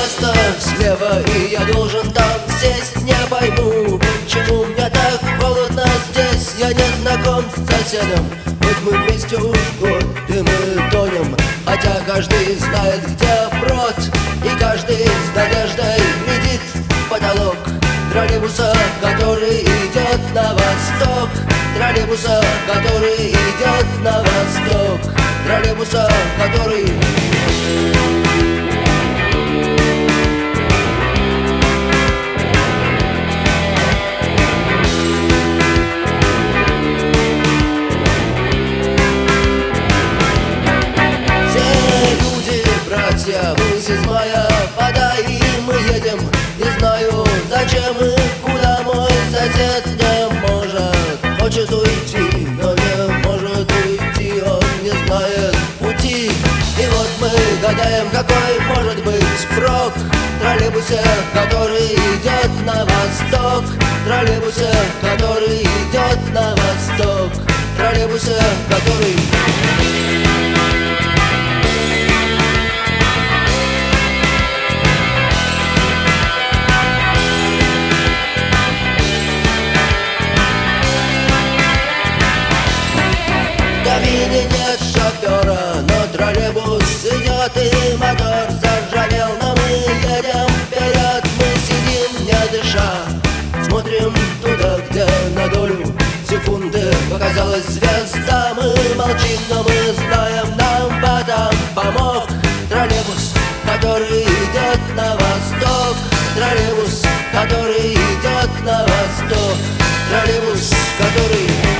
место слева, и я должен там сесть. Не пойму, почему мне так холодно здесь. Я не знаком с соседом, хоть мы вместе уж год, и мы тонем. Хотя каждый знает, где брод, и каждый с надеждой глядит в потолок троллейбуса, который идет на восток. Троллейбуса, который идет на восток. Троллейбуса, который... Мы из мая вода, и мы едем. Не знаю, зачем и куда. Мой сосед не может, хочет уйти, но не может уйти. Он не знает пути. И вот мы гадаем, какой может быть прок в троллейбусе, который идет на восток. Троллейбусе, который идет на восток. Троллейбусе, который... В кабине нет шофера, но троллейбус идет, и мотор заржавел. Но мы едем вперед, мы сидим не дыша, смотрим туда, где на долю секунды показалась звезда. Мы молчим, но мы знаем, нам в этом помог троллейбус, который идет на восток. Троллейбус, который идет на восток. Троллейбус, который...